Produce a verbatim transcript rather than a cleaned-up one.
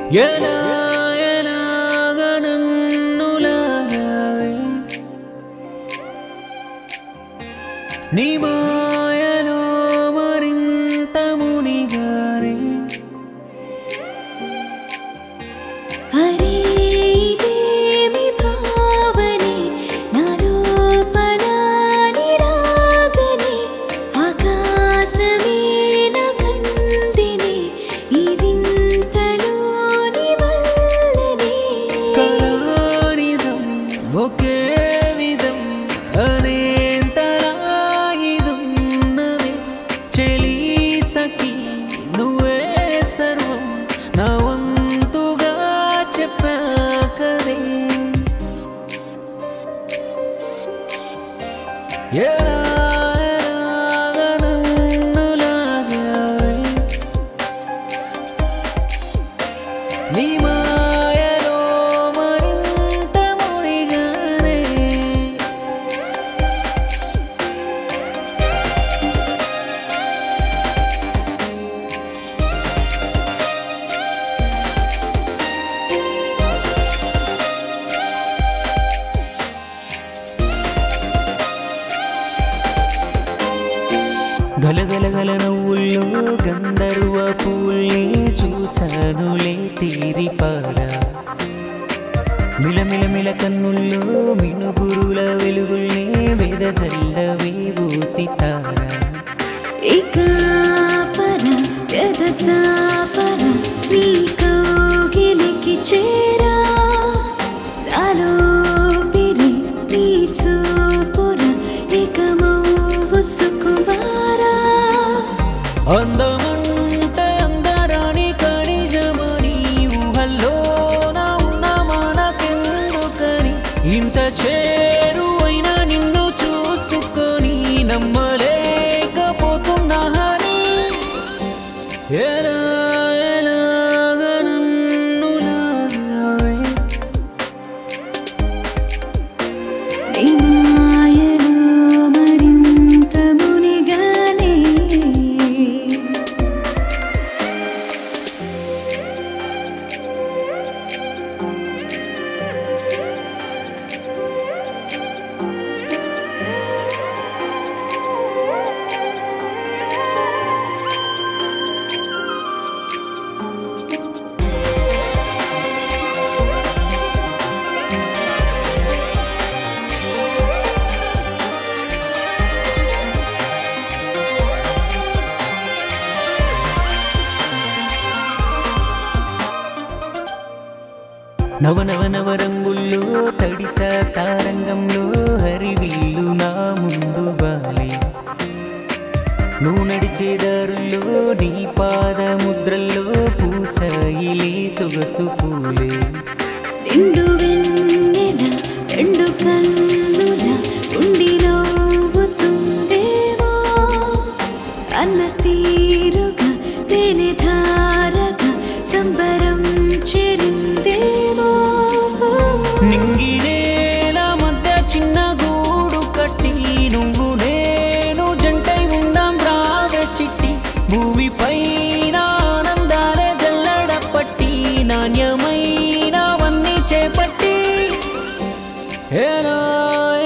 ఎలా ఎలాగ నన్ను లాగావే నీ మాయలో మరింత మునిగానే అరే ఇదేమి భావనే నా లోపల నిరాగనే ఆకాశమే నా కందినే ఈ వింతలోని వల్లనే కళానిజం ఒకే విధం అనేంతలా ఇదున్నదే చెలి సఖి నువ్వే సర్వం నా వంతుగా చెప్పకదే ఎలా ఎలాగ నన్ను లాగావే నీ మాయలో మరింత మునిగానే గలగలగల నవ్వుల్లో గంధర్వ పూల్ని చూశానులే తీరిపారా మిలమిలమిల కన్నుల్లో మినుగురుల వెలుగుల్ని వెదజల్లవే ఊసితారా ఏకాపర పెదచాపర నీ కౌగిలికి చేరా నాలో పిరి నీ చూపుర నికమౌవు సుకుమారా అందమంటే అందరాని కణిజమని ఊహల్లో నా ఉన్న మనకెందుకని ఇంత చేరువైన నిన్ను చూసుకొని నమ్మలేకపోతున్నాని ఎలా ఎలాగ నన్ను లాగావే నీ మాయలో మరింత మునిగానే నవ నవ నవ రంగుల్లో తడిసా తారంగంలో హరివిల్లు నా ముందు బాలే నువ్వు నడిచే దారుల్లో నీ పాద ముద్రల్లో పూసాయిలే సొగసు పూలే నిండు వెన్నెల రెండు కన్నుల ఉండి నవ్వుతుందేమో అన్న తీరుగా తేనె ధారగా సంబరం చెరిందేమో నింగినేల మధ్య చిన్న గూడు కట్టి నువ్వు నేను జంటై ఉందాం రాగ చిట్టి భూమిపైన ఆనందాలే జల్లడ పట్టి నాణ్యమైనవన్నీ చేపట్టి ఎలా